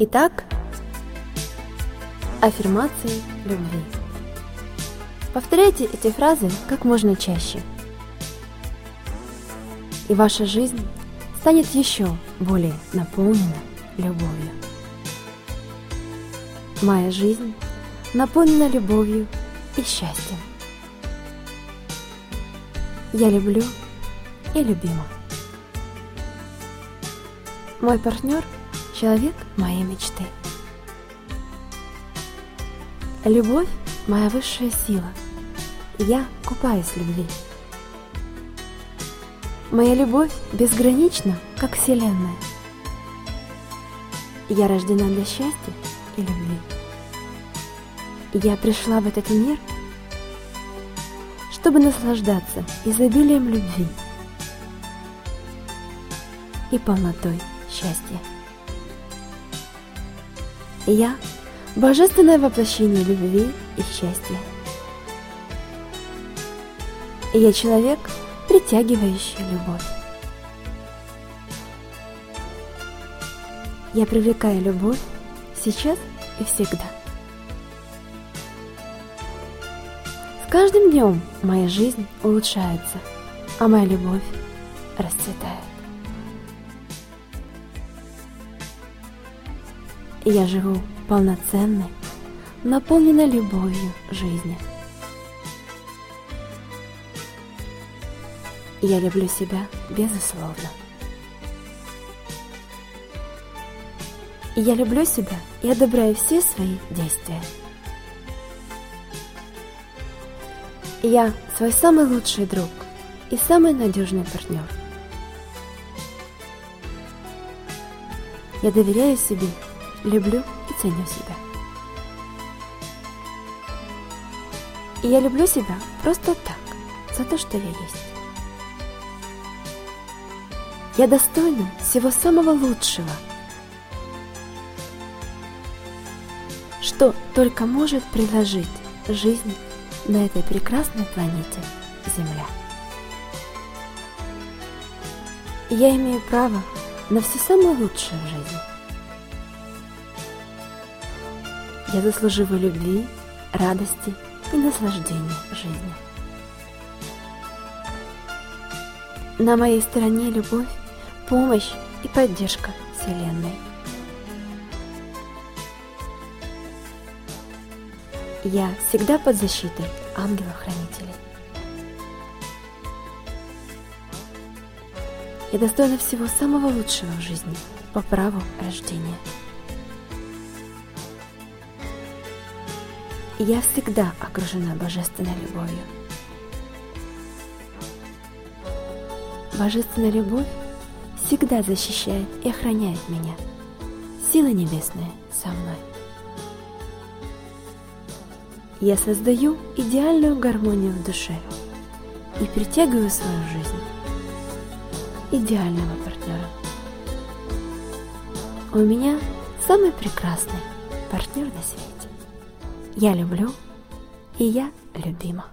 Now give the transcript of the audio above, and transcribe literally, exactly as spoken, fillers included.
Итак, аффирмации любви. Повторяйте эти фразы как можно чаще, и ваша жизнь станет еще более наполнена любовью. Моя жизнь наполнена любовью и счастьем. Я люблю и любима. Мой партнер – человек моей мечты. Любовь – моя высшая сила. Я купаюсь в любви. Моя любовь безгранична, как Вселенная. Я рождена для счастья и любви. Я пришла в этот мир, чтобы наслаждаться изобилием любви и полнотой счастья. Я – божественное воплощение любви и счастья. Я человек, притягивающий любовь. Я привлекаю любовь сейчас и всегда. С каждым днем моя жизнь улучшается, а моя любовь расцветает. Я живу полноценной, наполненной любовью жизни. Я люблю себя безусловно. Я люблю себя и одобряю все свои действия. Я свой самый лучший друг и самый надежный партнер. Я доверяю себе, люблю и ценю себя. И я люблю себя просто так, за то, что я есть. Я достойна всего самого лучшего, что только может предложить жизнь на этой прекрасной планете Земля. Я имею право на все самое лучшее в жизни. Я заслуживаю любви, радости и наслаждения жизнью. На моей стороне любовь, помощь и поддержка Вселенной. Я всегда под защитой ангелов-хранителей. Я достойна всего самого лучшего в жизни по праву рождения. Я всегда окружена божественной любовью. Божественная любовь всегда защищает и охраняет меня. Сила небесная со мной. Я создаю идеальную гармонию в душе и притягиваю в свою жизнь идеального партнера. У меня самый прекрасный партнер на свете. Я люблю, и я любима.